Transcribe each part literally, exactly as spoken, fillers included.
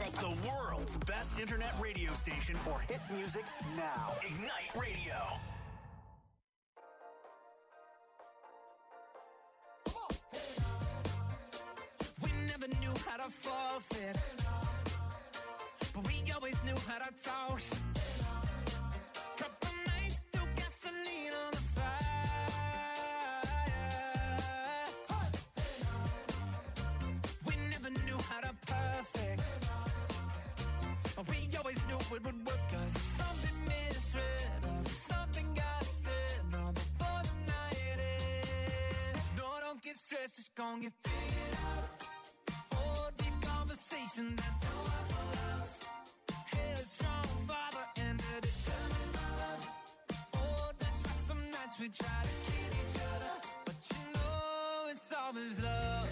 music. The world's best internet radio station for hit music now. Ignite Radio. We never knew how to forfeit, but we always knew how to talk. Couple nights threw gasoline on the fire. We never knew how to perfect, but we always knew it would work. Cause if something misread or if something got said, no, before the night ends. No, don't get stressed, it's gonna get figured out. Oh, deep conversation that no one loves. Headstrong father and a determined mother. Oh, that's why some nights we try to kid each other, but you know it's always love.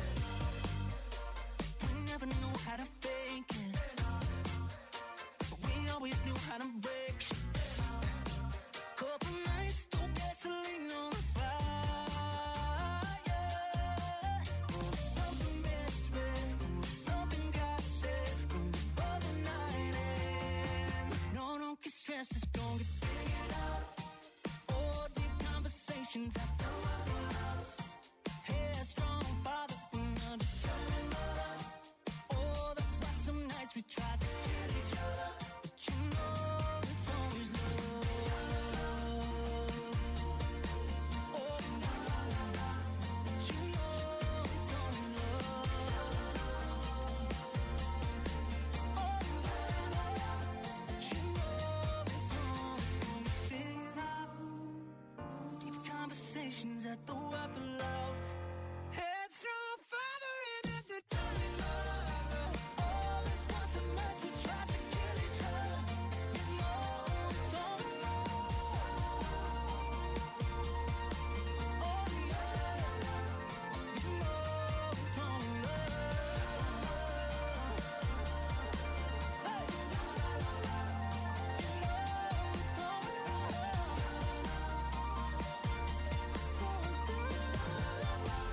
We never knew how to fake it, but we always knew how to break. Couple nights threw gasoline on the fire. Oh, something misread, oh, something got said before the night ends. No, don't get stressed, it's gonna get figured out. Oh, deep conversations I know I will love. Headstrong father and a determined mother. Oh, that's why some nights we try to kill each other, but you know it's always love. Oh, la la la la, but you know it's only love. Oh, la la la, but you know it's always gonna get figured out. Deep conversations at the Waffle House. Headstrong father and a determined mother. Oh, that's why some nights we try to kill each other. You know it's only love. Oh, yeah, you know it's only love. Hey, la la la la, you know it's only love. It's always the la la la la.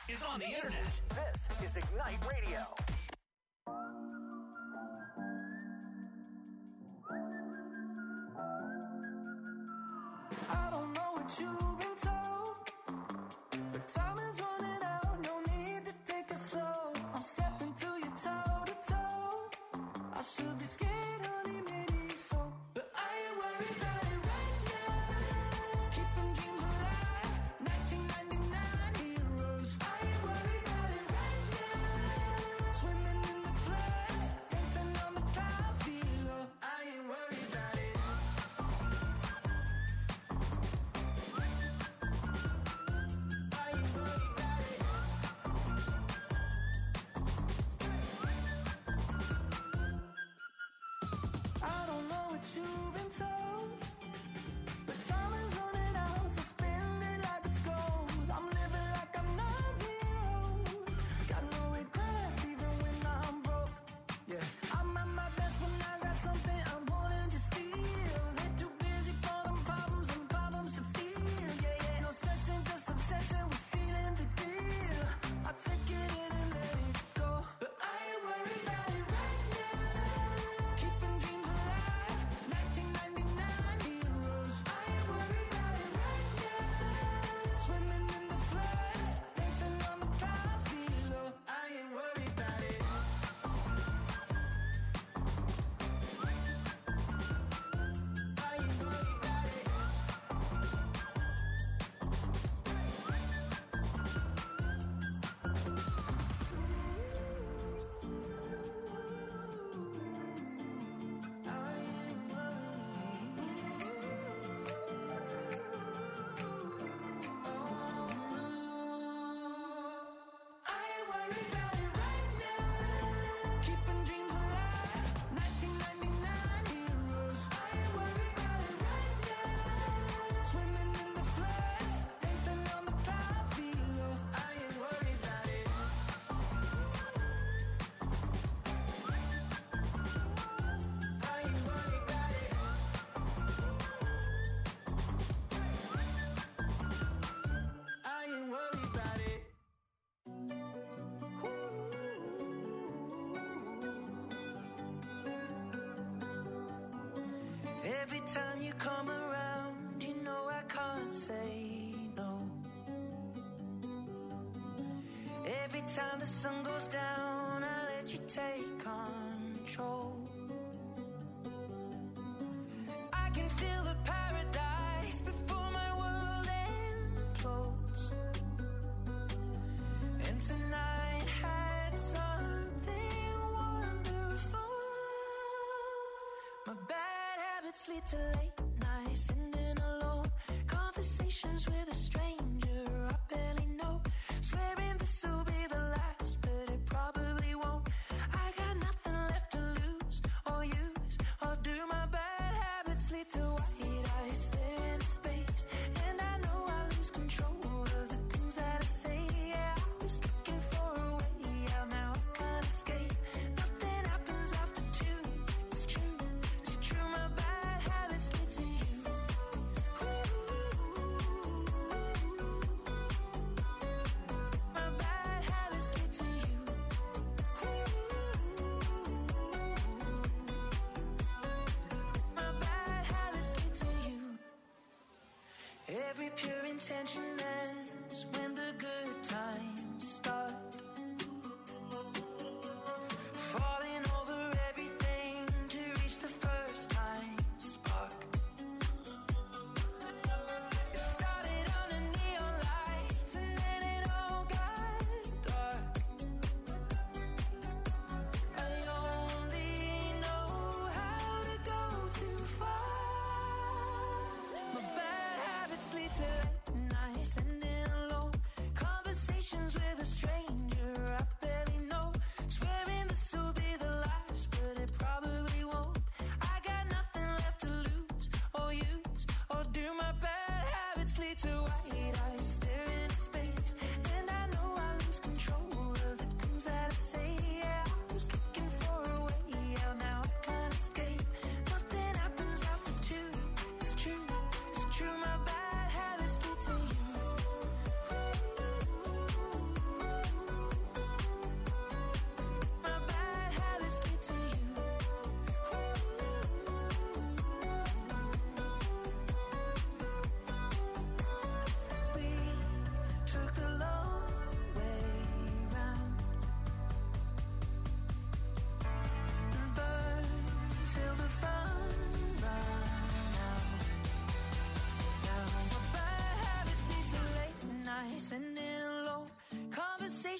is on the internet. This is Ignite Radio. I don't know what you've been told, but time is running out, no need to take it slow. I'm stepping to you toe to toe. I should be scared, honey, maybe so, but I ain't worried about it right now. Keeping dreams alive, nineteen ninety-nine heroes. I ain't worried about it right now. Swimming in the floods, dancing on the clouds below. I ain't worried about it. I don't know what you've been told, but time is running out, so spend it like it's gold. I'm living like I'm not zeros. Got no regrets even when I'm broke. Yeah, I'm at my best when I got something I wanted to steal. Ain't too busy for them problems and problems to feel. Yeah, yeah, no stressing, just obsessing with feeling the deal. I take it in and let it go, but I ain't worried about it right now. Keeping dreams alive, nineteen ninety-nine heroes. I ain't worried about it right now. Swimming in the floods, dancing on the clouds below. I ain't worried about it. I ain't worried about it. I ain't worried about it right now. Keeping dreams alive, nineteen ninety-nine heroes. I ain't worried about it right now. Swimming in the floods, dancing on the clouds below. I ain't worried about it. I ain't worried about it. I ain't worried about it. Every time you come around, you know I can't say no. Every time the sun goes down, I let you take control. I can feel the paradise before my world implodes. And tonight had something wonderful. My bad habits lead to late nights, sitting alone. Conversations with a stranger I barely know. Swearing this will be the last, but it probably won't. I got nothing left to lose or use or do. My bad habits lead to white eyes staring into space, and I know I lose control of the things that I say. Yeah, I was looking for a way out, now I can't escape. Nothing happens after two. It's true, it's true. My bad habits lead to you. Ooh.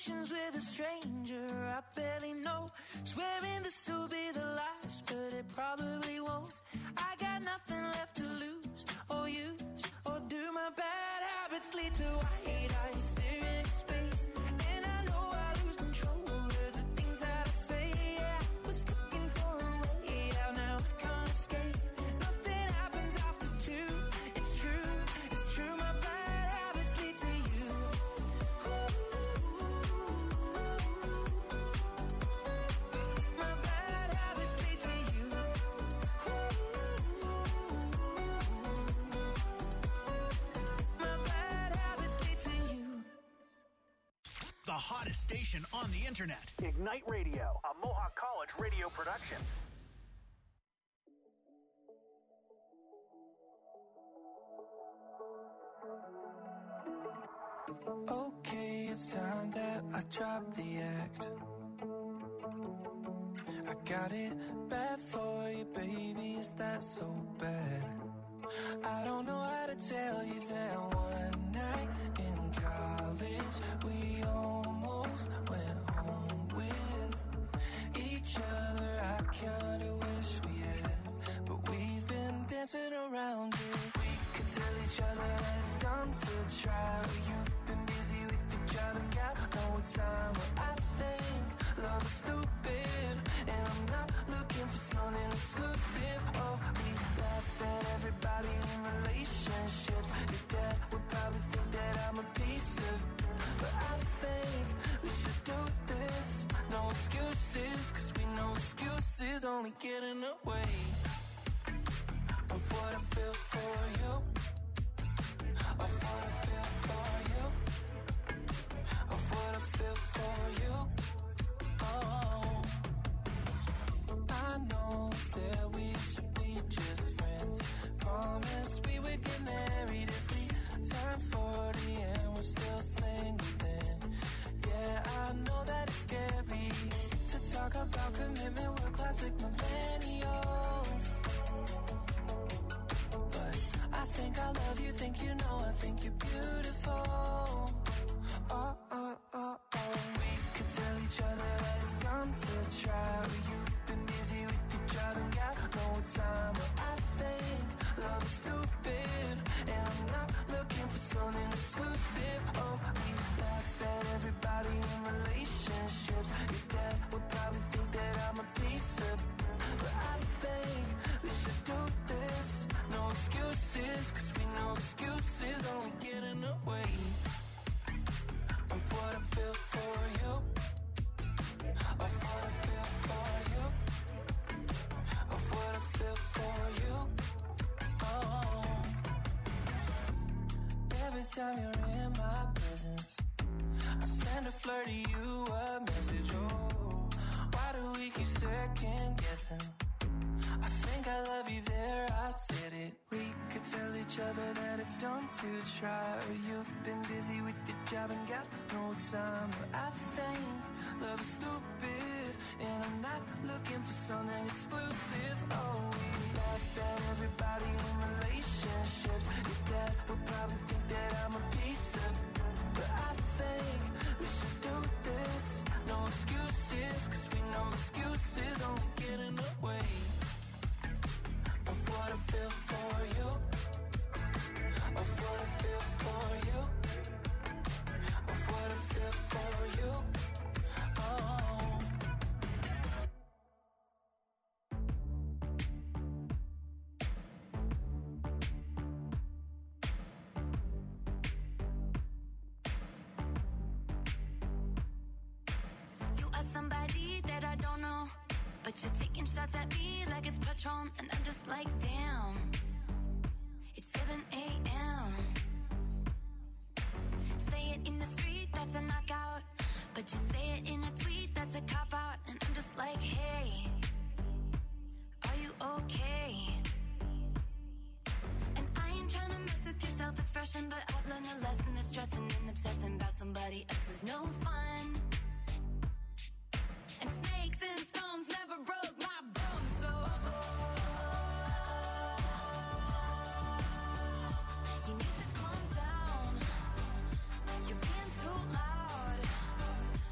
conversations with a stranger I barely know. Swearing this will be the last, but it probably won't. I got nothing left to lose or use, or do my bad habits lead to white eyes staring into space? And I know I lose control of the things that I say. Yeah, I was looking for a way out, now I can't escape. Nothing happens after two. It's true, it's true. My bad habits lead to you. My bad habits lead to you. My bad habits lead to you. The hottest station on the internet. Ignite Radio, a Mohawk College radio production. Okay, it's time that I drop the act. I got it bad for you, baby, is that so bad? I don't know how to tell you that one night in college we almost went home with each other. I kinda wish we had, but we've been dancing around it. We could tell each other that it's done to try. You've been busy with the job and got no time. But I think love is stupid, and I'm not looking for something exclusive. Oh, we laugh at everybody in relationships. Your dad would probably think that I'm a piece of, but I think we should do this. No excuses, cause we know excuses only get in the way of what I feel for you. Of what I feel for you. Of what I feel for you. Oh, I know that we should be just friends. Promise we would get married if we turn forty and we're still single then. Yeah, I know that it's scary to talk about commitment, we're classic millennials. But I think I love you, think you know, I think you're beautiful. Oh, oh, oh, oh. We could tell each other that it's done to try. You've been busy with your job and got no time. But I think love is stupid, and I'm not looking for something exclusive. Oh, we laugh at everybody in relationships. Your dad would probably think that I'm a piece of, but I think we should do this. No excuses, cause we know excuses only get in the way of what I feel for you. Of what I feel for you. Of what I feel for you. Oh, every time you're in my presence, I send a flirt to you a message. Oh, why do we keep second guessing? I think I love you there, I said it. We could tell each other that it's done to try. You've been busy with your job and got no time. But I think love is stupid, and I'm not looking for something exclusive. Oh, we laugh at everybody in relationships. Your dad would probably think that I'm a piece of, but I think we should do this. No excuses, cause we know excuses only get in the way of what I feel for you. Of what I feel for you. Of what I feel for you. Oh. You are somebody that I don't know, but you're taking shots at me like it's Patron, and I'm just like, damn, it's seven a.m. Say it in the street, that's a knockout, but you say it in a tweet, that's a cop-out, and I'm just like, hey, are you okay? And I ain't trying to mess with your self-expression, but I've learned a lesson that stressing and obsessing about somebody else is no fun. And snakes and stones never broke my bones, so you need to calm down. You're being too loud.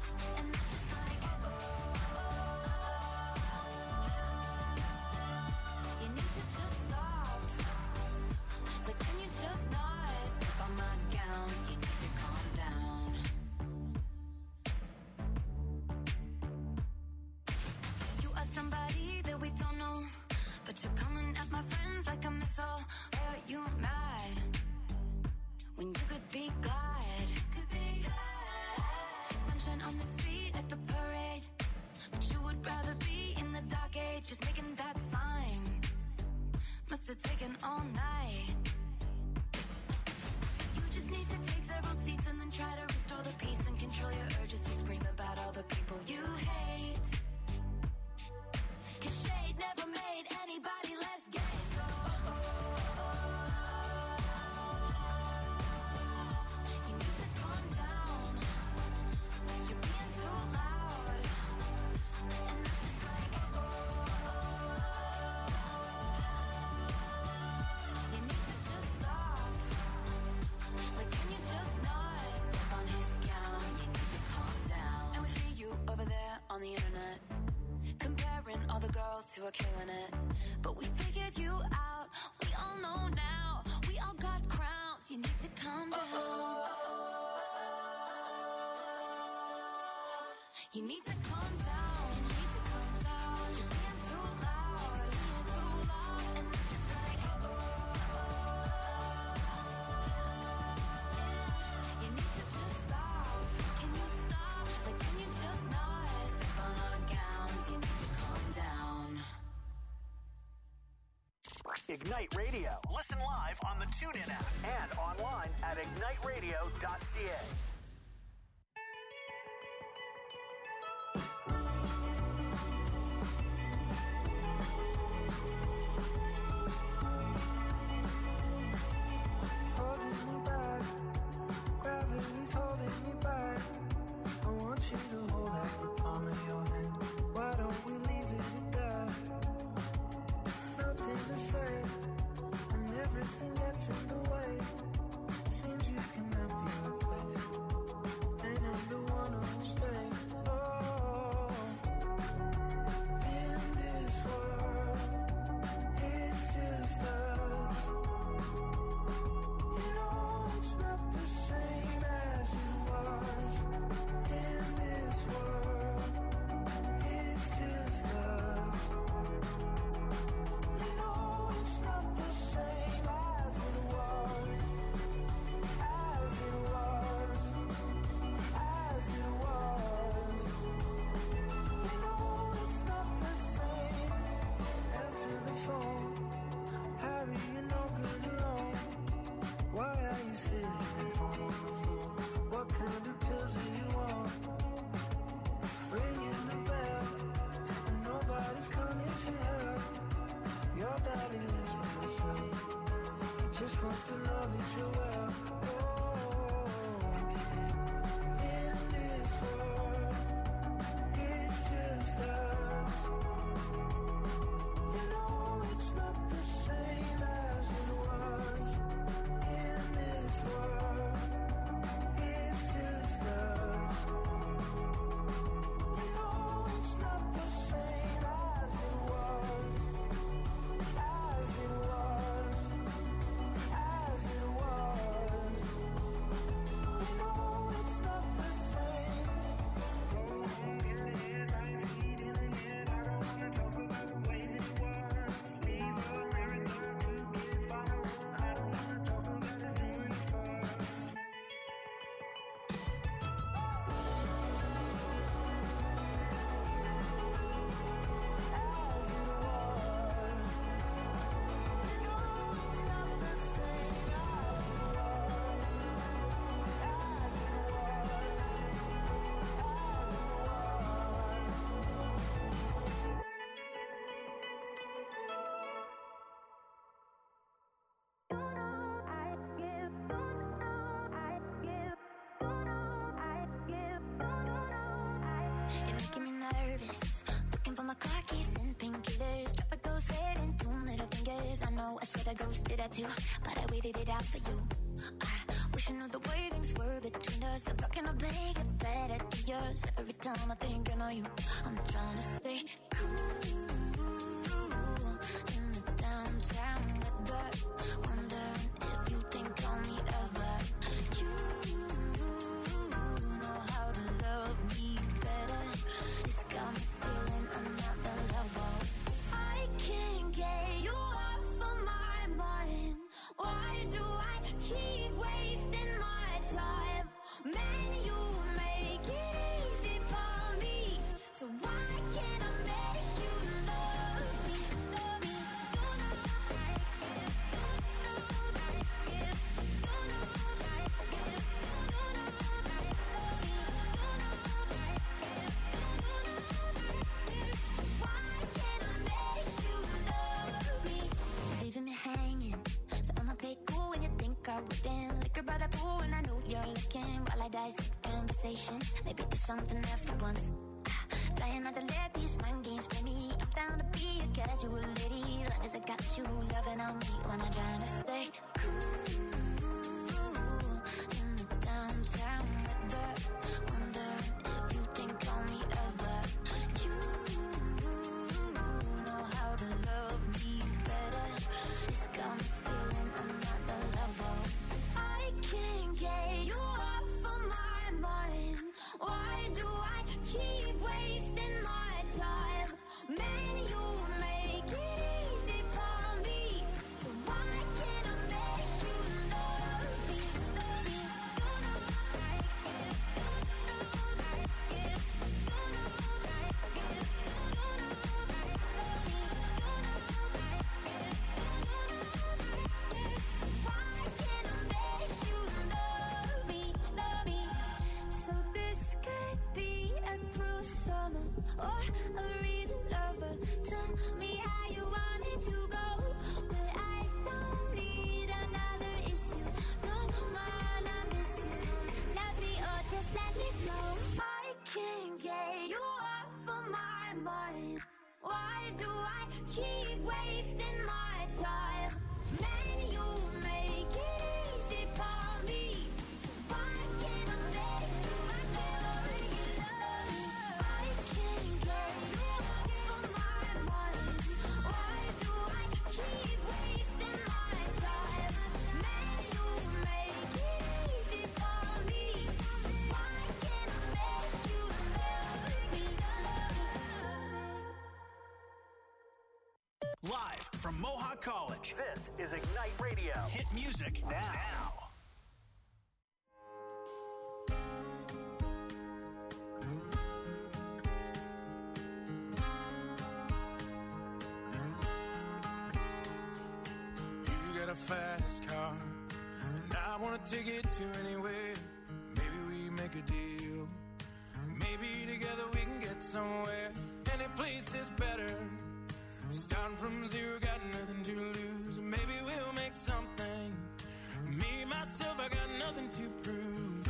all the girls who are killing it. But we figured you out, we all know now. We all got crowns, you need to calm down. You need to calm down, you need to calm down. You're being too loud, being too loud. And I'm just like, oh, you need to just stop. Can you stop? Like, can you just not step on our gowns? You need to calm down. Ignite Radio. Listen live on the TuneIn app and online at ignite radio dot c a. Gravity's holding me back. I want you to hold out the palm of your hand. Why don't we leave it at that? Nothing to say, and everything gets in the way. Seems you cannot be replaced, and I'm the one who'll stay. Oh, in this world, it's just us. You know it's not the same as it was. In this world, it's just us. You know it's not the same as it was. As it was. As it was. You know it's not the same. Answer the phone. Harry, you're no good alone. Why are you sitting at home on the floor? What kind of pills are you on? Ringing the bell, and nobody's coming to help. Your daddy lives by himself. He just wants to know that you're well. Oh, in this world, it's just us. You know it's not the same as it was. In this world, it's just us. You know it's not the same as it was. As it was. As it was. You know it's not the same. Go home, get it, lights, heat in the net. I don't wanna talk about the way that it was. Leave America, two kids follow. I don't wanna talk about us doing it first. As it was. You know it's not the same as it was. As it was. As it was. You're making me nervous. Looking for my car keys and painkillers. Drop a ghost head and two middle fingers. I know I should have ghosted that too, but I waited it out for you. I wish I knew the way things were between us. I'm talking to make it better to yours. Every time I think I know you, I'm trying to stay cool in the downtown weather. Wondering if you think on me ever. You know how to love me better. It's got me feeling another level. I can't get you off of my mind. Why do I keep wasting my time? Man, you make it easy for me. So why can't I make you love me? Love me. Don't know like it. Don't know like it. Don't know like it. Don't know like it. Love me. Don't know like it. Don't know like it. Why can't I make you love me? Leaving me hanging. So I'ma play cool when you think I wouldn't. Liquor by the pool and I know you're looking. While I dissect conversations, maybe there's something there for once. Ah, trying not to let these mind games play me. I'm down to be a casual lady, long as I got you loving on me when I'm trying to stay cool in the downtown weather. Wondering if you think on me ever. You mind. Why do I keep wasting my time? Man, you make it easy for me. Why can't I make you feel regular? I can't get you off of my mind. Why do I keep wasting my time? Man, you make it easy for me. Why can't I make you feel regular? Live from Mohawk College, this is Ignite Radio. Hit music now. You got a fast car, and I want to take it to anywhere. Maybe we make a deal. Maybe together we can get somewhere. Any place is better. Starting from zero, got nothing to lose. Maybe we'll make something. Me, myself, I got nothing to prove.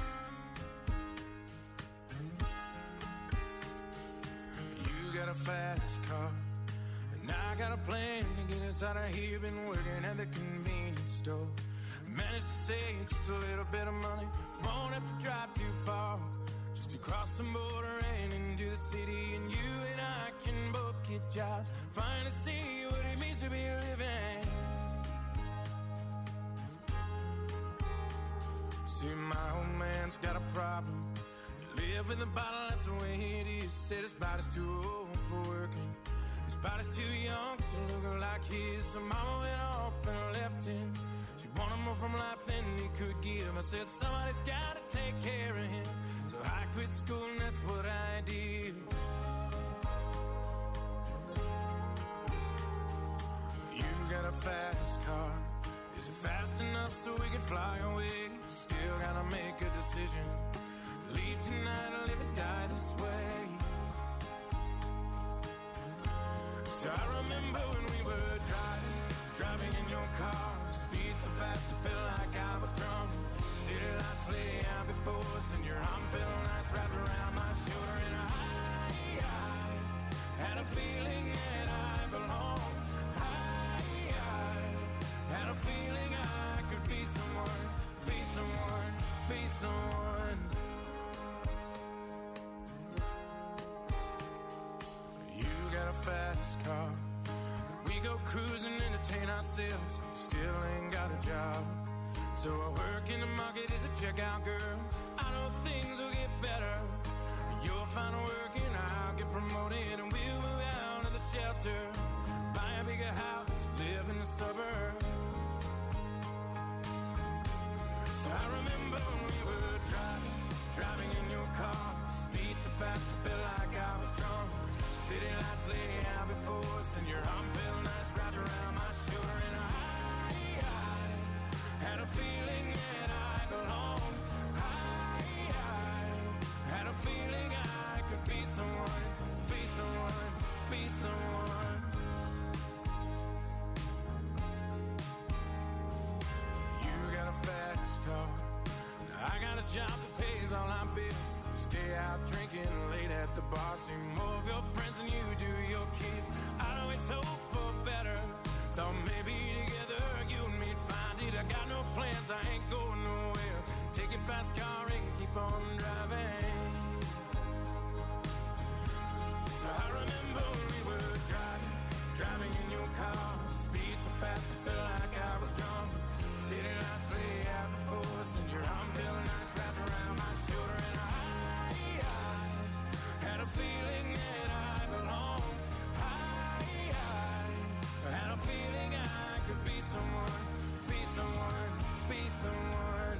You got a fast car, and I got a plan to get us out of here. Been working at the convenience store. Managed to save just a little bit of money. Won't have to drive too far, just to cross the border and into the city. And you and I can both get jobs, finally see what it means to be living. See, my old man's got a problem. You live in the bottle, that's the way it is. Said his body's too old for working. His body's too young to look like his. So mama went off and left him. She wanted more from life than he could give. I said somebody's gotta take care of him. So I quit school and that's what I did. You got a fast car. Is it fast enough so we can fly away? Still gotta make a decision. Leave tonight or live or die this way. So I remember when we were driving, driving in your car. Speed so fast I felt like I was drunk. City lights lay out before us, and your arm felt nice wrapped around my shoulder. And I, I had a feeling that I belonged. I, I had a feeling I could be someone, be someone, be someone. You got a fast car. We go cruising, entertain ourselves. Still ain't got a job. So I work in the market as a checkout girl. I know things will get better. You'll find work and I'll get promoted, and we'll move out of the shelter, buy a bigger house, live in the suburbs. So I remember when we were driving, driving in your car. Speed so fast I felt like I was drunk. City lights lay out before us, and your arm felt nice wrapped around my shoulder. And I, I had a feeling that I belonged. I, I had a feeling I could be someone, be someone, be someone. You got a fast car. Now I got a job that pays all our bills. We stay out drinking late at the bar. See more of your friends than you do your kids. I always hope for better. Thought maybe together you and me'd find it. I got no plans, I ain't going nowhere. Take your fast car and keep on driving. So I remember when we were driving, driving in your car. Speed so fast I felt like I was drunk. City lights lay out before us, and your arm felt nice wrapped around my shoulder. And I, I had a feeling that I belonged. I, I had a feeling I could be someone, be someone, be someone.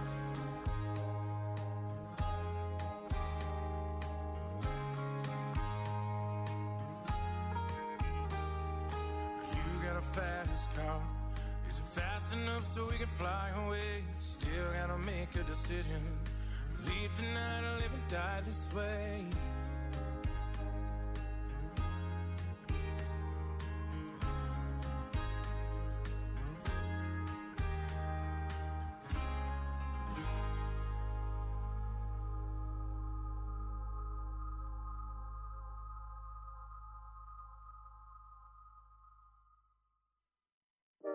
You got a fast car. Is it fast enough so we can fly away? Still gotta make a decision. Leave tonight or live or die this way.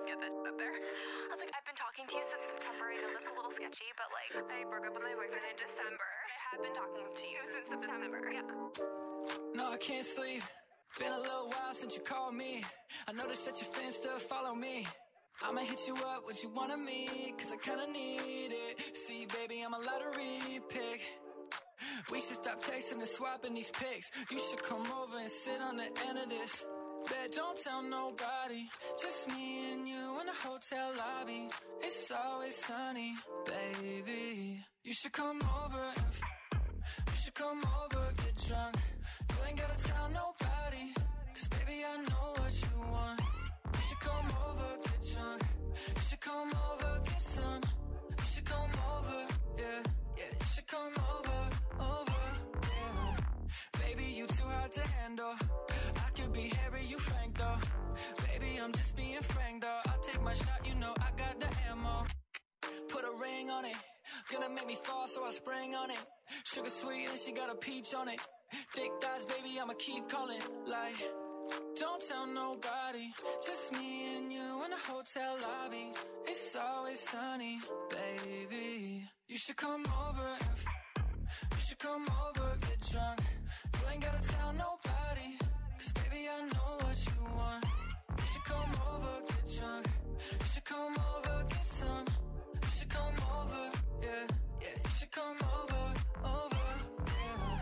get that up there. I was like, I've been talking to you since September. I know that's a little sketchy, but like, I broke up with my boyfriend in December. I have been talking to you since September. Yeah. No, I can't sleep. Been a little while since you called me. I noticed that your fans still follow me. I'ma hit you up, what you want of me, cause I kinda need it. See, baby, I'm a lottery pick. We should stop texting and swapping these pics. You should come over and sit on the end of this. Bet, don't tell nobody. Just me and you in the hotel lobby. It's always sunny, baby. You should come over and f- You should come over, get drunk. You ain't gotta tell nobody, cause baby, I know what you want. You should come over, get drunk. You should come over, get some. You should come over, yeah, yeah. You should come over, over, yeah. Baby, you too hard to handle. I could be Harry, you Frank though. Baby, I'm just being frank though. I'll take my shot, you know I got the ammo. Put a ring on it. Gonna make me fall, so I spring on it. Sugar sweet and she got a peach on it. Thick thighs, baby, I'ma keep calling. Like, don't tell nobody. Just me and you in the hotel lobby. It's always sunny, baby. You should come over and f- You should come over, get drunk. You ain't gotta tell nobody, cause baby, I know what you want. You should come over, get drunk. You should come over, get some. You should come over, yeah, yeah. You should come over, over, yeah.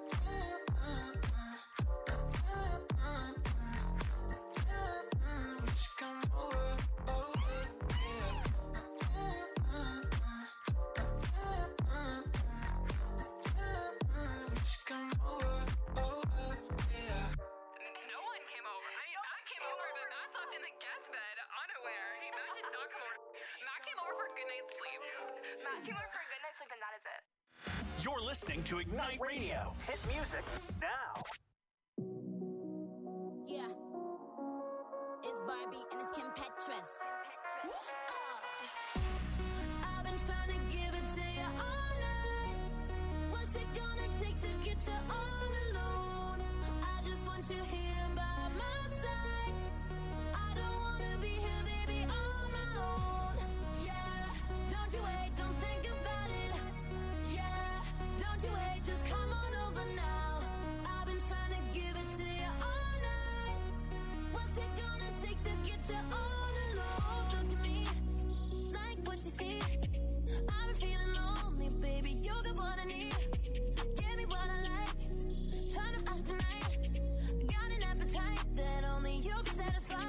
You should come over, over, yeah. You should come over, over, yeah. No one came over. I mean, Matt came over, but Matt slept in the guest bed, unaware. He, Matt did not come over. Matt came over for a good night's sleep. Matt came over for a good night's sleep, and that is it. You're listening to Ignite Radio. Hit music now. Yeah. It's Barbie and it's Kim Petras. I've been trying to give it to you all night. What's it gonna take to get you all alone? I just want you here by my side. I don't wanna be here, baby, on my own. Yeah, don't you wait, don't think about it. Yeah, don't you wait, just come on over now. I've been trying to give it to you all night. What's it gonna take to get you all alone? Look at me, like what you see. I've been feeling lonely, baby, you got what I need. Give me what I like, trying to ask tonight. Got an appetite that only you can satisfy.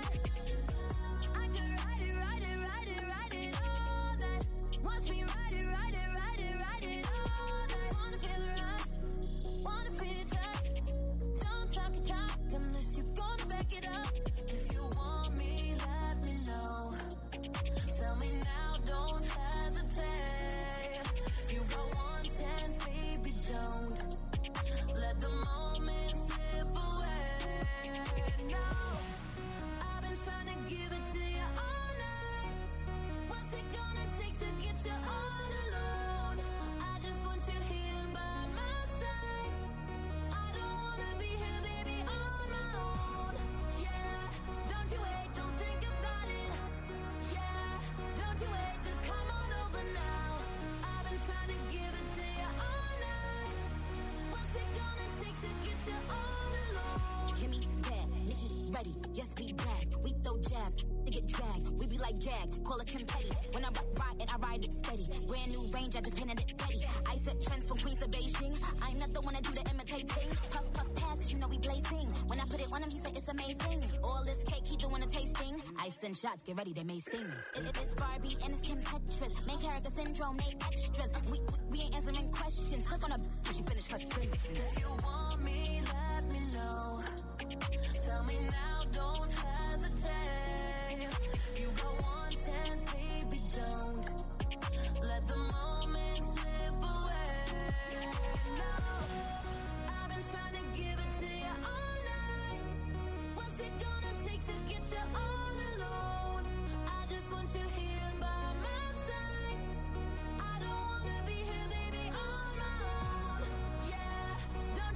I could ride it, ride it, ride it, ride it all that. Watch me ride it, ride it, ride it, ride it all that. Wanna feel the rush, wanna feel your touch. Don't talk your talk unless you're gonna back it up. If you want me, let me know. Tell me now, don't hesitate. You got one chance, baby, don't let the moment slip away. No, I've been trying to give it to you all night. What's it gonna take to get you all alone? I just want you here by my side. I don't wanna be here, baby, on my own. Yeah, don't you wait, don't think about it. Yeah, don't you wait, just come on over now. I've been trying to give it to you all night. What's it gonna take to get you all alone? Kimmy, bad, Nikki, ready, yes, we brag. We throw jabs, they get dragged. We be like gag, call it confetti. When I ride it, I ride it steady. Brand new range, I just painted it ready. I set trends from Queens to Beijing. I'm not the one that do the imitating. Puff, puff, pass, cause you know we blazing. When I put it on him, he said it's amazing. All this cake, he doing a tasting. I send shots, get ready, they may sting. It, it is Barbie and it's Kim Petras. Main character syndrome, they extras. We, we, we ain't answering questions. Click on her, she finished her sentence. If you want me, let me know. Tell me now, don't hesitate. You got one chance, baby, don't let the moment slip away. No, I've been trying to give it to you all night. What's it gonna take to get you all alone? I just want you here by my side. I don't wanna be here, baby, on my own. Yeah, don't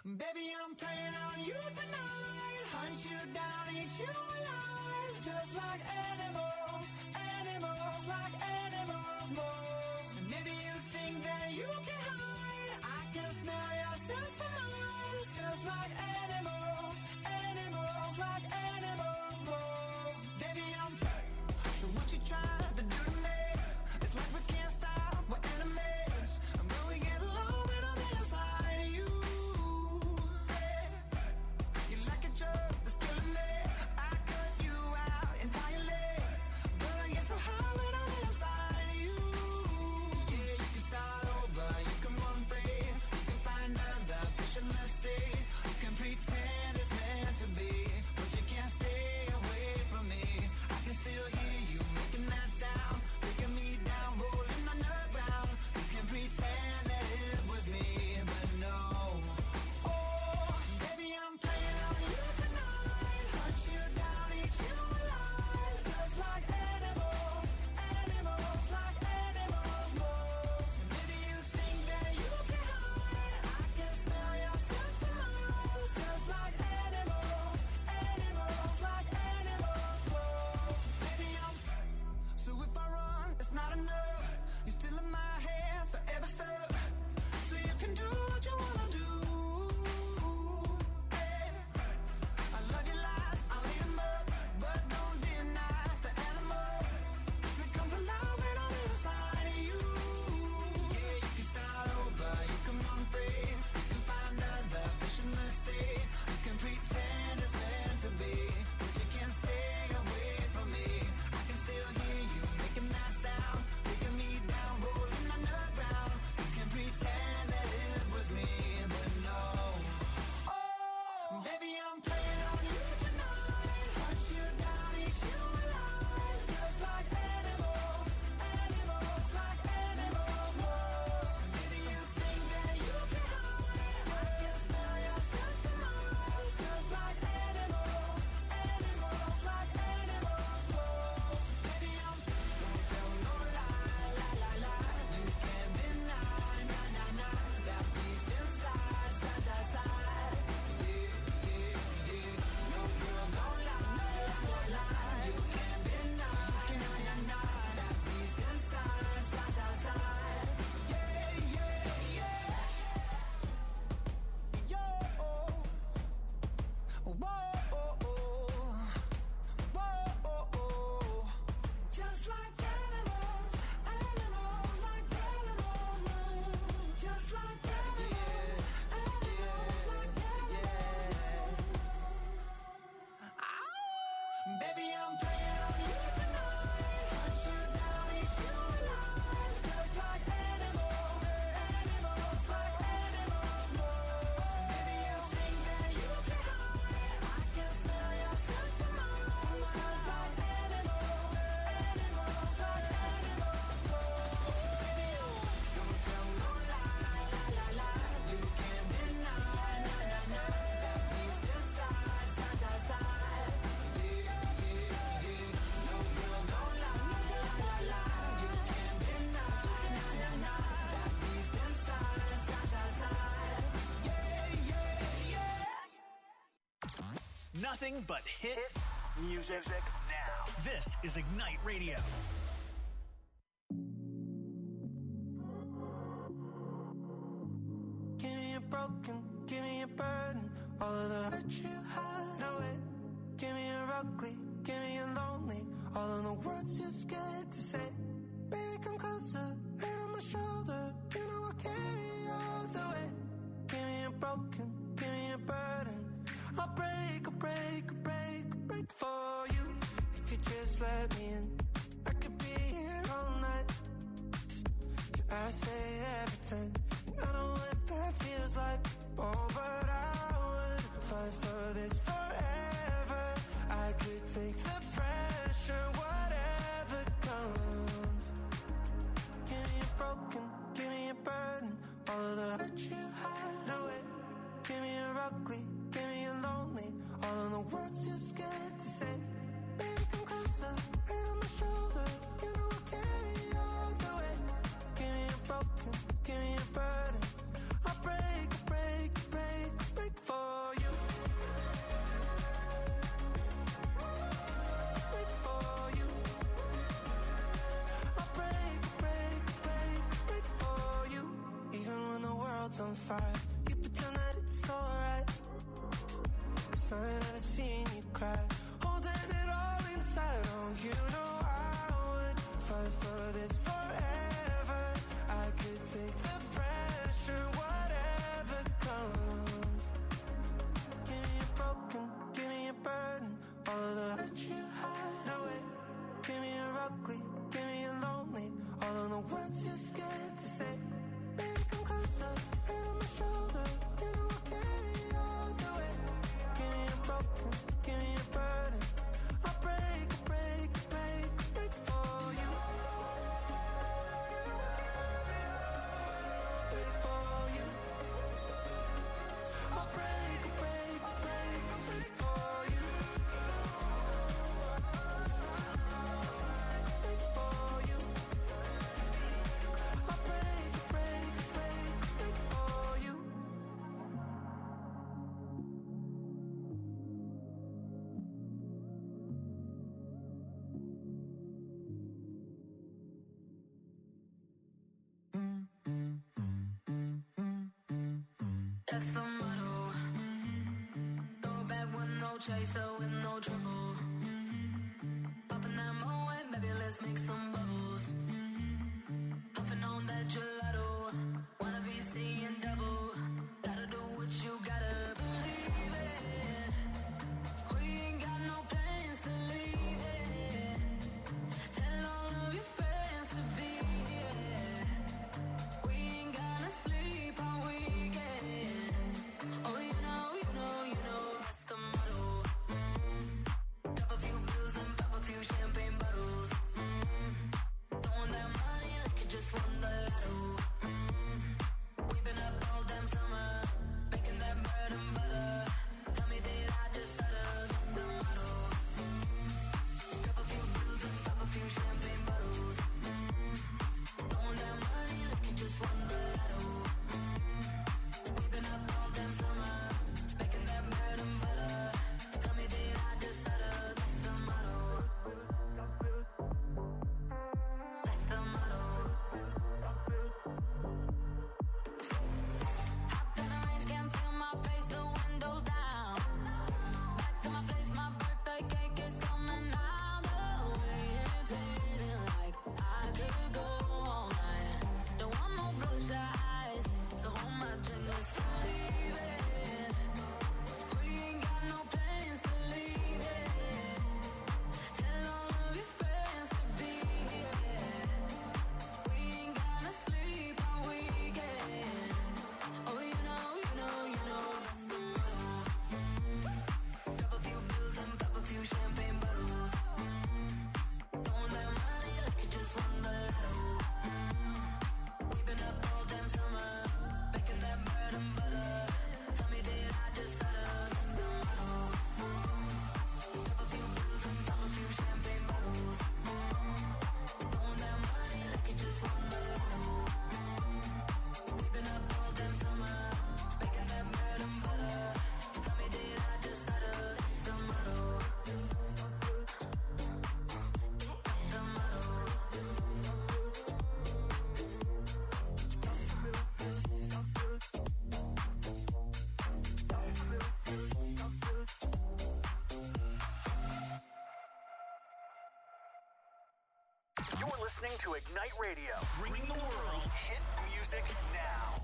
Baby, I'm playing on you tonight. Hunt you down, eat you alive. Just like animals, animals, like animals, moles. And maybe you think that you can hide. I can smell yourself from miles. Just like animals, animals, like animals, moles. Baby, I'm so what you trying to do to me? It's like we can't stop, we're enemies. And when we get low, we're on the inside of you. You like a drug that's killing me. I cut you out entirely, but I get so high when I'm inside of you. Yeah, you can start over, you can run free, you can find other fish in the sea. You can pretend it's meant to be, but you can't stay away from me. I can still hear you making that sound, taking me down, rolling on the ground. You can pretend that it was me, but no. Oh, baby, I'm playing on you tonight. Hunt you down, eat you alive. Just like animals, animals, like animals, moles. Maybe you think that you can hide. I can smell yourself from miles. Just like animals, animals, like animals, moles. Baby, I'm so if I run, it's not enough. You're still in my head, forever stuck. So you can do what you wanna do. Hey, I love your lies, I'll eat 'em up, but don't deny the animal that comes alive when I'm inside of you. Yeah, you can start over, you can run free, you can find other fish in the sea. You can pretend it's meant to be, but you can't stay away from me. I can still hear you making that sound, taking me down, rolling on the ground. You can pretend that it was me, but no. Oh, baby, I'm playing on you tonight. Hunt you down, eat you alive. Just like animals, animals, like animals, moles. Maybe you think that you can hide. I can smell yourself from miles. Just like animals, animals, like animals, moles. Baby, I'm don't tell no lie, lie, lie, lie. You can't deny, nah, nah, nah. That beast inside, side, side, side. Yeah, yeah, yeah. No girl, don't lie, lie, lie, lie. You can't deny, can't deny. That beast inside, side, side, side. Yeah, yeah, yeah. Yo, whoa, whoa, whoa. Just like animals, animals, like animals, just like animals, animals, like animals. Ow! Baby, I'm playing on you tonight. Hunt you down, eat you alive. Just like animals, animals, like animals, moles. Maybe you think that you can hide. I can smell yourself from miles. Just like animals, animals, like animals, moles. Baby, don't tell no lie, lie, lie, lie. You can't deny, nah, nah, nah. That beast inside, side, side, side. Yeah, yeah, yeah. No girl, don't lie, lie, lie, lie. You can't deny, nah, nah, nah. That beast inside, side, side, side. Yeah, yeah, yeah. Nothing but hit music now. This is Ignite Radio. Give me a broken, give me a burden, all of the hurt you hide away. Give me a ugly, give me a lonely, all of the words you're scared to say. Baby, come closer, head on my shoulder, you know I'll carry you all the way. Give me a broken, give me a burden, I'll break, I'll break, I'll break, I'll break for you. If you just let me in, I could be here all night. I say everything, and I know what that feels like. Oh, but I would fight for this forever. I could take the pressure, whatever comes. Give me a broken, give me a burden, all of the hurt you hide away. Give me a ugly, give me a lonely, all of the words you're scared to say. Baby, come closer, head on my shoulder, you know I'll carry you all the way. Give me a broken, on fire. You pretend that it's alright. So I never seen you cry. Holding it all inside. Oh, you know I would fight for this forever. I could take the pressure, whatever comes. Give me a broken, give me a burden. All the hurt you hide away. Give me a ugly, give me a lonely. All of the words you're scared to say. Baby, come closer, head on my shoulder. You know I'll carry you all the way. Give me a broken, give me a burden. I'll break, break, break, break for you. Break for you. I'll break, break, break, break for you. Break for you. I'll break, break, break, break for you. That's the motto. Throw back with no chaser, with no trouble. Popping that Moet, baby, let's make some bubbles. Puffing on that gelato. Wanna be seeing double. Gotta do what you gotta believe it. We ain't got no plans to leave it. Tell all of your friends to be here. We ain't gonna sleep all weekend. Oh, you know, you know, you know, that's the motto. Pop a few pills and pop a few champagne bottles. Throwing that money like you just won the lotto. We've been up all damn summer, making that bread and butter. Tell me, did I just stutter? That's the motto. Pop a few pills and pop a few champagne bottles. Throwing that money like you just won the lotto. We've been up all damn summer, making that bread and butter. Tell me, did I just stutter? That's the motto. That's the motto. Hopped in the range, can't feel my face, the windows down. Back to my place, my birthday cake is coming out. The way it's hitting like I could go all night. Don't want no bloodshot eyes, so hold my drink, let's believe it. We ain't got no plans to leave it. Tell all of your friends to be here. We ain't gonna sleep all weekend. Oh, you know, you know, you know, that's the motto. Pop a few pills and pop a few champagne bottles. Throwing that money like you just won the lotto. We've been up all damn summer, making that bread and butter. Tell me, did I just stutter? That's the motto. Pop a few pills and pop a few champagne bottles. Throwing that money like you just won the lotto. We've been up all damn summer, making that bread and butter. Tell me, did I just stutter? That's the motto. That's the motto. You're listening to Ignite Radio, bringing the world hit music now.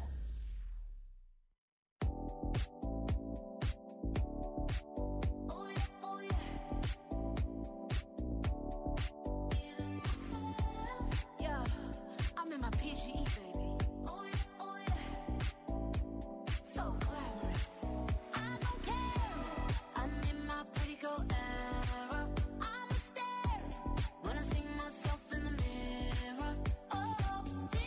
Oh yeah, oh yeah. Feeling myself. Yeah, I'm in my P G E, baby. Oh yeah, oh yeah. So glamorous. I don't care. I'm in my pretty girl era. I'm a stare when I see myself in the mirror. Oh,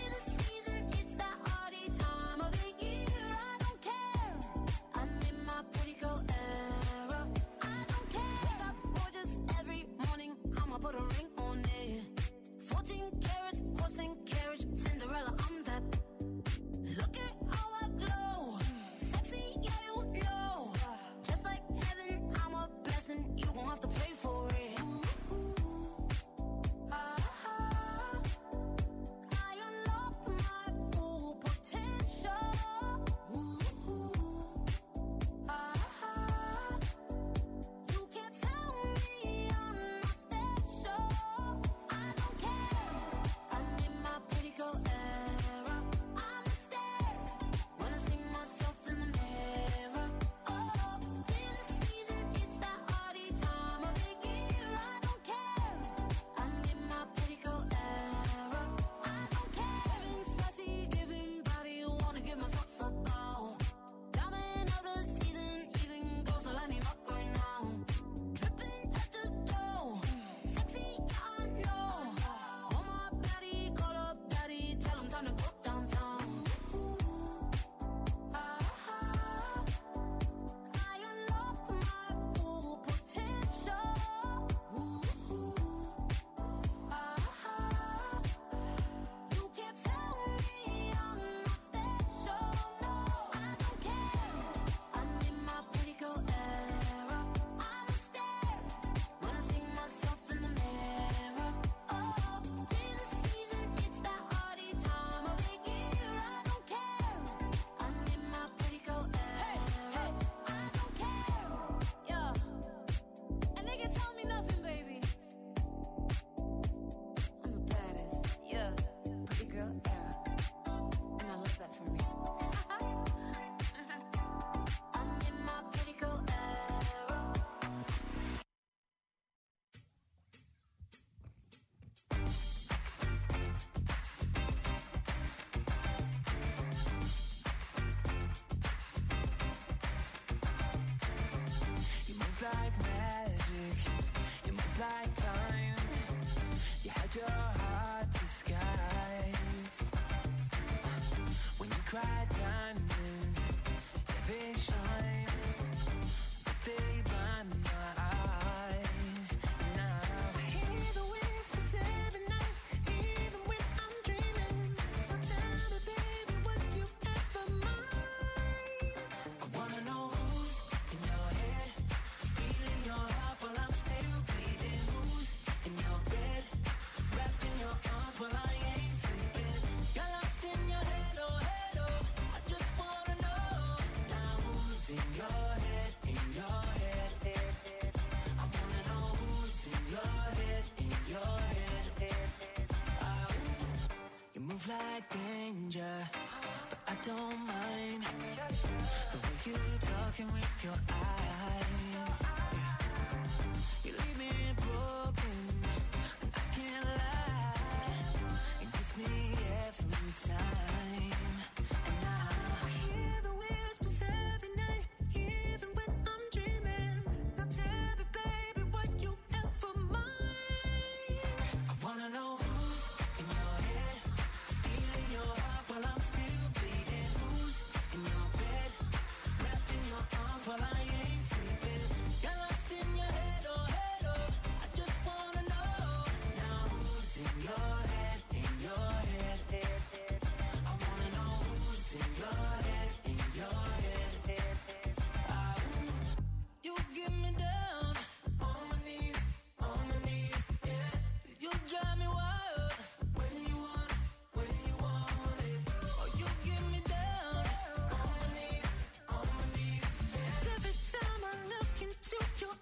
cry diamonds, yeah, they shine, but they blind my eyes. Now I hear the whispers every night, even when I'm dreaming. Oh, tell me, baby, would you ever mind? I wanna know who's in your head, stealing your heart while I'm still bleeding. Who's in your bed, wrapped in your arms while I ain't sleeping. You're lost in your head, oh head, oh. I just wanna know now who's in your head, in your head, head, head. I wanna know who's in your head, in your head, head, head. Ah, ooh. You move like danger, but I don't mind the way you talking with your eyes. Yeah. You leave me broken, and I can't lie. It gets me every time. And now I hear the whispers every night, even when I'm dreaming. Now tell me, baby, would you ever mind? I wanna know who's in your head, stealing your heart while I'm still bleeding. Who's in your bed, wrapped in your arms while I ain't sleeping. You're lost in your head, oh head, oh. I just wanna know now who's in your head, in your head, head, head. I wanna know who's in your head, in your head, head, head. Ah, ooh. You get me down on my knees, on my knees, yeah. You drive me wild when you want, when you want it. Oh, you get me down on my knees, on my knees, yeah. Every time I look into your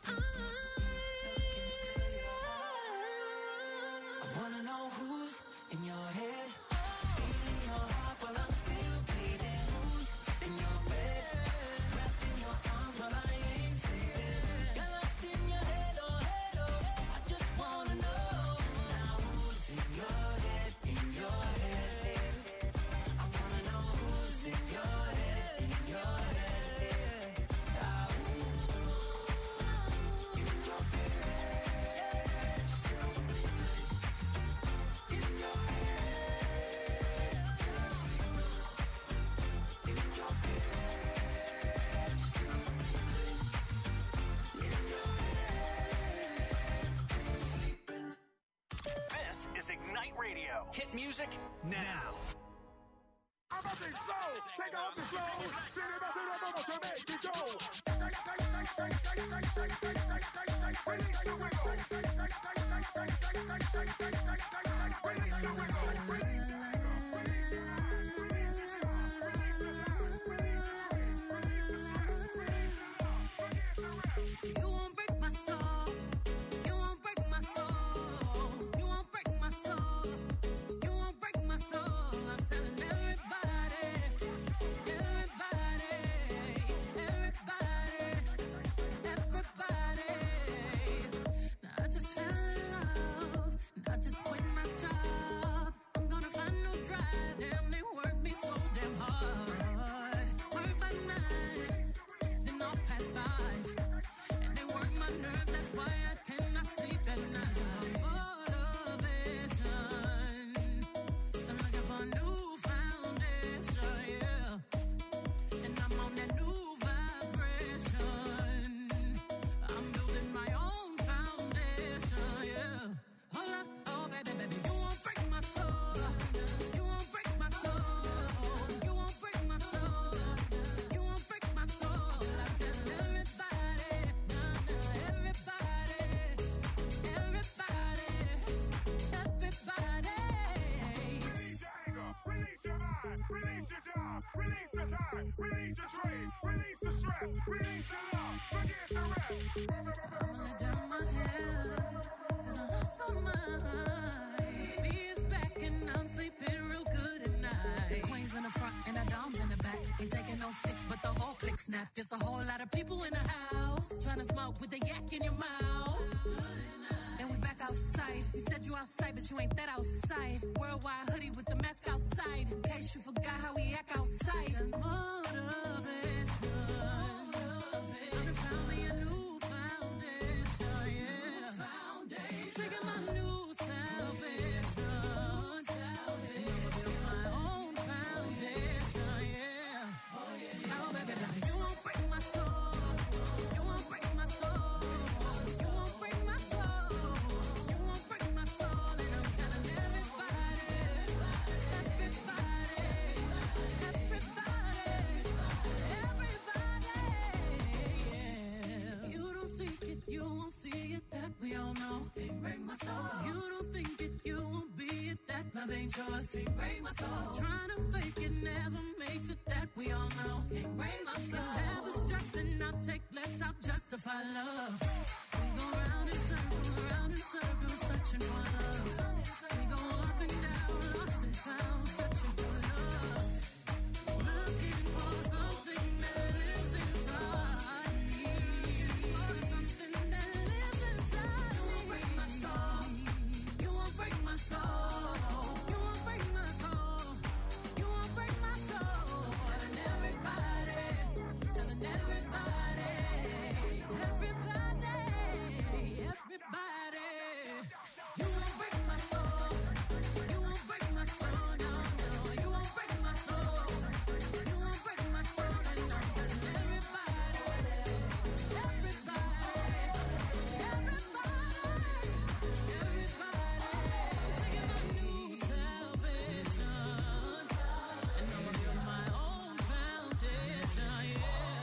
eyes, I wanna know who's in your head, stealing your heart while I'm still bleeding. Who's in your bed, wrapped in your arms while I ain't sleeping. You're lost in your head, oh head, oh. I just wanna know now who's in your head, in your head, head, head. I wanna know who's in your head, in your head, head. Ah, ooh. In your head, in your This is Ignite Radio. Hit music now. I'm about to explode. Take off the slow. Spin it back to the bubble to make it go. Release the wiggle. Release the wiggle. You won't break my soul. You won't break my soul. You won't break my soul. You won't break my soul. I'm telling everybody, everybody, everybody, everybody. Now I just fell in love, and I just quit my job. I'm gonna find no drive. Damn, they work me so damn hard. Work by nine, then off past five. And they work my nerves, that's why I cannot sleep at night. Motivation, I'm looking for a new foundation, yeah. And I'm on that new vibration. I'm building my own foundation, yeah. Hold up, oh baby, baby, you won't break my soul. You won't break my soul. You won't break my soul. You won't break my soul. I tell everybody, nah, nah, everybody, everybody, everybody. Release your anger. Release your mind. Release your job. Release the time. Release your trade. Release the stress. Release your love. Forget the rest. I'ma let down my hair, 'cause I lost my mind. B is back and I'm sleeping real good at night. The queen's in the front and the dom's in the back. Ain't taking no flicks, but the whole click snap. Just a whole lot of people in the house, trying to smoke with the yak in your mouth. And we back outside. You said you outside, but you ain't that outside. Worldwide hoodie with the mask outside, in case you forgot how we act outside. Motivation. I done found me a new foundation, yeah. Trigger my new salvation. And I'ma build my own foundation, love ain't yours, can't break my soul. Trying to fake it never makes it, that we all know. Can't break my soul. Have the stress and I'll take less, I'll justify love. We go round in circles, round in circles, searching for love. We go up and down, lost and found, searching for love. Looking for something that lives inside me. For something that lives inside me. You won't break my soul. You won't break my soul. You won't break my soul. You won't break my soul. Telling everybody, telling everybody, everybody, everybody. You won't break my soul. You won't break my soul. No, no. You won't break my soul. You won't break my soul. And I'm telling everybody, everybody, everybody, everybody. I'm taking my new salvation, and I'ma build my own foundation. Yeah.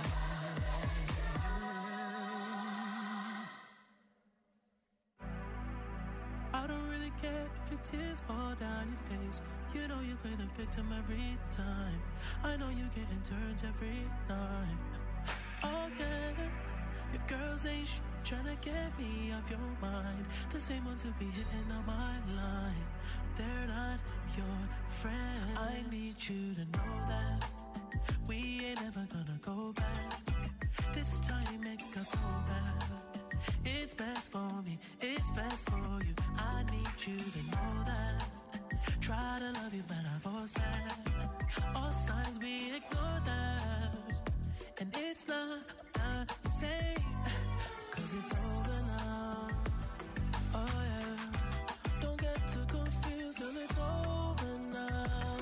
I don't really care if your tears fall down your face. You know you play the victim every time. I know you getting turns every night. Oh yeah, your girls ain't sh- tryna get me off your mind. The same ones who be hitting on my line. They're not your friends. I need you to know that we ain't ever gonna go back. This time it got so bad. It's best for me, it's best for you. I need you to know that. Try to love you, but I force that. All signs we ignore that. And it's not the same, cause it's over now. Oh yeah, don't get too confused, cause it's over now.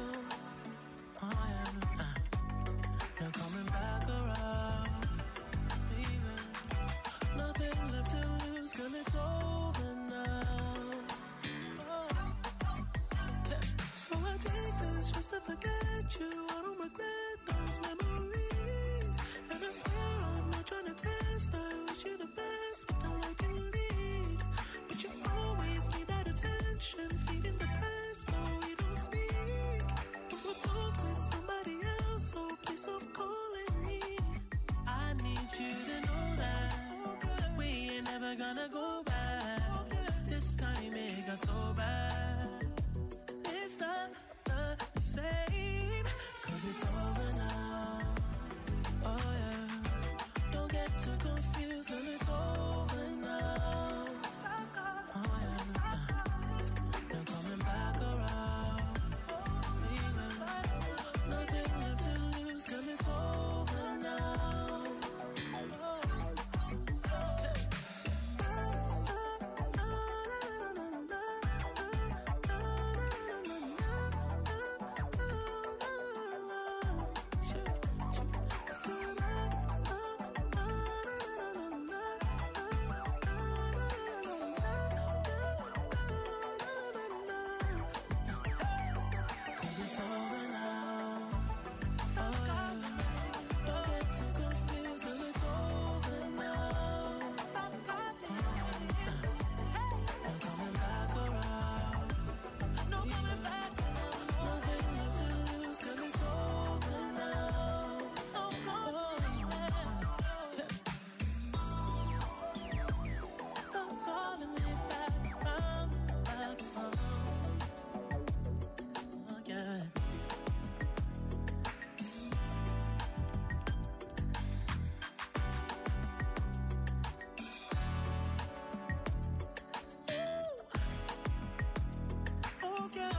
Oh yeah, uh, they're coming back around. Baby, nothing left to lose, cause it's over now. Oh. Yeah. So I take this just to forget you. I don't regret those memories. And I swear I'm not trying to test. I wish you the best, but now I can lead. But you always need that attention, feeding the past, but we don't speak. But we're both with somebody else, so please stop calling me. I need you to know that we ain't never gonna go back. This time it got so bad. It's not the same, cause it's over now. Oh yeah, don't get too confused, cause it's over now. Oh yeah, they're coming back around. Baby, nothing left to lose, cause it's over now. Cause it's over now. Oh yeah, don't get too confused, cause it's over now. I'm coming back around. No coming back around. Nothing left to lose, cause it's over now. No going back. Stop calling me back around, back around. Oh yeah. Oh yeah.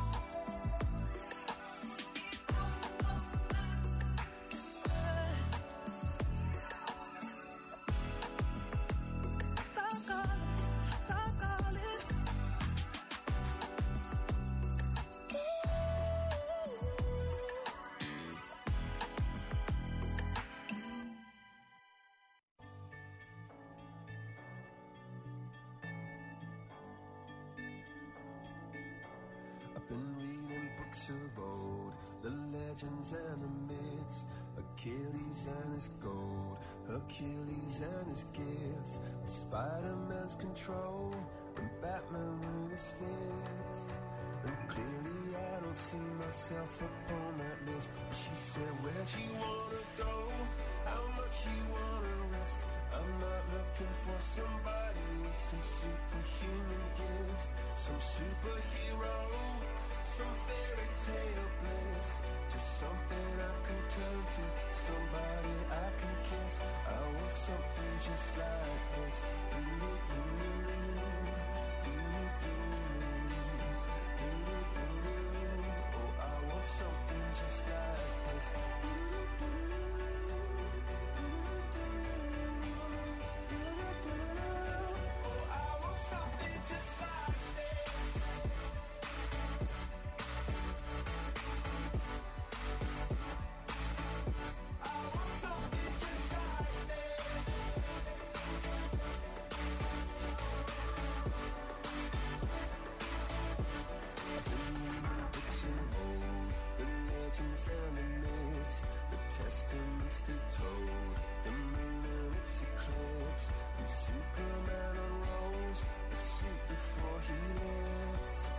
Stop calling, stop calling. I've been reading books of old, the legends and the myths, Achilles and his gold, Hercules and his gifts, Spider-Man's control, and Batman with his fists. And clearly I don't see myself upon that list. She said, where'd you wanna go? How much you wanna risk? I'm not looking for somebody with some superhuman gifts, some superhero, some fairy tale bliss. Just something I can turn to, somebody I can kiss. I want something just like this. Doo-doo-doo, doo-doo-doo, doo-doo-doo. Oh, I want something just like this. Doo-doo-doo, oh, I want something just like this. I want something just like this. I've been reading books of old, the legends and the myths, the testaments they told, the moon and its eclipse, and Superman unrolls the suit before he lived.